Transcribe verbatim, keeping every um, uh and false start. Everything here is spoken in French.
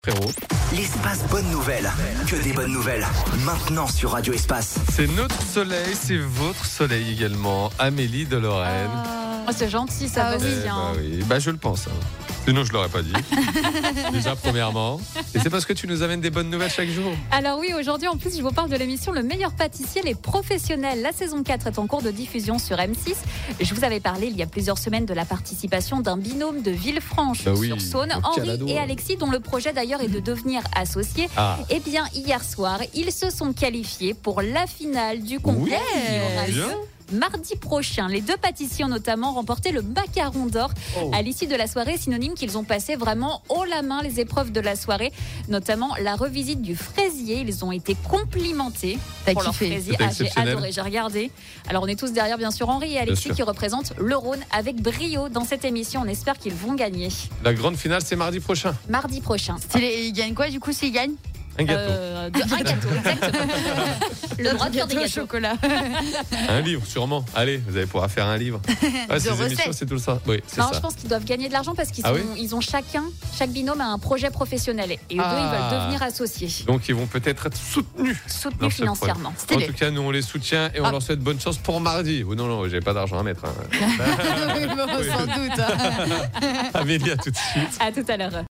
Frérot. L'espace bonne nouvelle, que des bonnes nouvelles, maintenant sur Radio Espace. C'est notre soleil, c'est votre soleil également, Amélie de Lorraine. Oh, c'est gentil, ça Ah va oui. Eh bien. bah oui, bah je le pense. hein. Sinon je l'aurais pas dit. Déjà premièrement. Et c'est parce que tu nous amènes des bonnes nouvelles chaque jour. Alors oui, aujourd'hui en plus je vous parle de l'émission Le meilleur pâtissier, les professionnels. La saison quatre est en cours de diffusion sur M six. Je vous avais parlé il y a plusieurs semaines de la participation d'un binôme de Villefranche Bah oui, sur Saône, au Henri Canada. et Alexis, dont le projet d'ailleurs est de devenir associés. Ah. Eh bien hier soir, ils se sont qualifiés pour la finale du concours Oui, qui aura bien. lieu mardi prochain. Les deux pâtissiers ont notamment remporté le macaron d'or Oh. à l'issue de la soirée, synonyme qu'ils ont passé vraiment haut la main les épreuves de la soirée, notamment la revisite du fraisier. Ils ont été complimentés T'as pour leur kiffé. fraisier. C'était Ah, j'ai exceptionnel. adoré, j'ai regardé. Alors on est tous derrière bien sûr Henri et Alexis sûr. qui représentent le Rhône avec brio dans cette émission. On espère qu'ils vont gagner La grande finale, c'est mardi prochain. mardi prochain. Stylé. Il gagne quoi du coup s'il gagne? Un gâteau. Euh, de- un gâteau, exactement. Le droit de faire des Gâteau au gâteaux. chocolat. Un livre, sûrement. Allez, vous allez pouvoir faire un livre. Ouais, ces recettes. émissions, c'est tout ça. Oui, c'est Non, ça. je pense qu'ils doivent gagner de l'argent parce qu'ils Ah sont- oui ils ont chacun, chaque binôme a un projet professionnel et eux deux, ils Ah. veulent devenir associés, Donc, ils vont peut-être être soutenus. dans soutenus ce financièrement. En Stylé. tout cas, nous, on les soutient et on Ah. leur souhaite bonne chance pour mardi. Oh non, non, j'ai pas d'argent à mettre. hein. Oui, bon, sans doute. hein. Amélie, à tout de suite. À tout à l'heure.